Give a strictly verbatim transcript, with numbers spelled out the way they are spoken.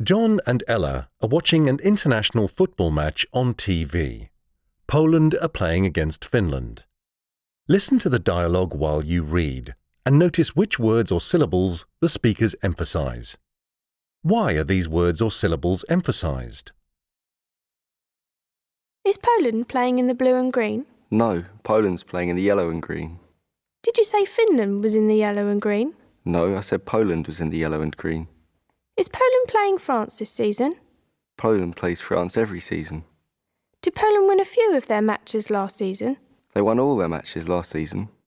John and Ella are watching an international football match on T V. Poland are playing against Finland. Listen to the dialogue while you read, and notice which words or syllables the speakers emphasize. Why are these words or syllables emphasized? Is Poland playing in the blue and green? No, Poland's playing in the yellow and green. Did you say Finland was in the yellow and green? No, I said Poland was in the yellow and green. Is Poland playing France this season? Poland plays France every season. Did Poland win a few of their matches last season? They won all their matches last season.